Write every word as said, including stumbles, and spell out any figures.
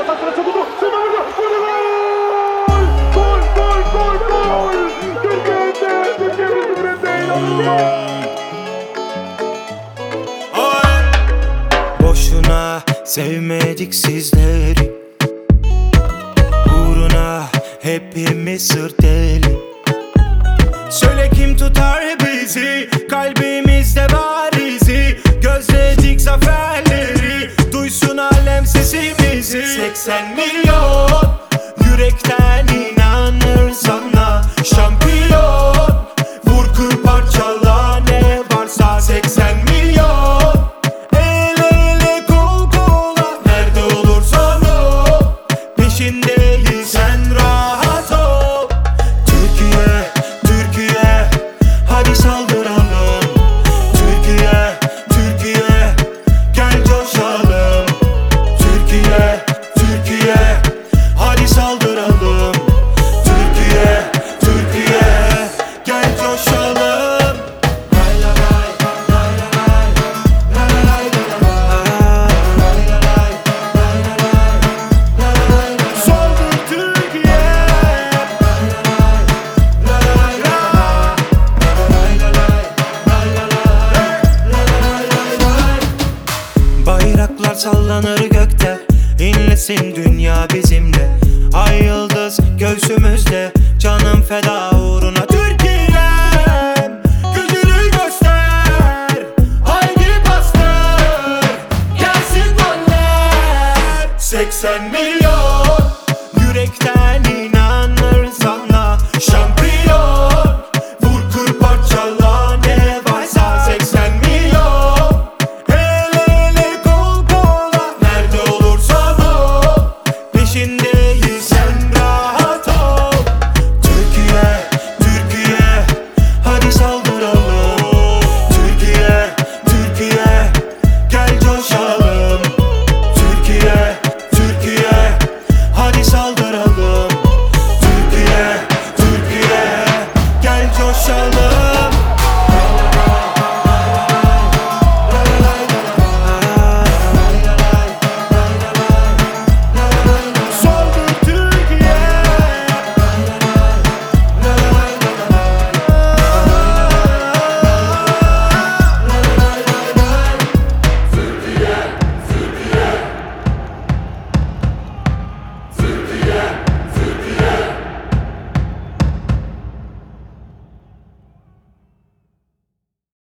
sahasına çabuk. Şuna vurdu. Vurdu gol. Gol gol gol gol. Türkiye'de Türkiye Cumhuriyeti inanılmaz. Boşuna sevmedik sizleri, uğruna hepimiz sırt deli. Söyle kim tutar bizi, kalbimizde var izi. Gözledik zaferleri, duysun alem sesimizi. Seksen milyon yürekten inanır sana. Şampiyon, vur kır parçala ne varsa. Seksen milyon el ele kol kola, nerede olursan ol, peşindeyiz sen rahat ol. Türkiye, Türkiye, hadi saldıralım. Türkiye, Türkiye, gel coşalım. Türkiye, Türkiye, hadi saldıralım. Türkiye, Türkiye, gel coşalım. Lay lay lay, lay lay lay, lay lay lay, lay lay lay, lay lay. Saldır Türkiye. Bayraklar sallanır gökte, inlesin dünya bizimle. Ay yıldız göğsümüzde, canım feda uğruna. Türkiye'm, gücünü göster, haydi bastır, gelsin goller. Seksen milyon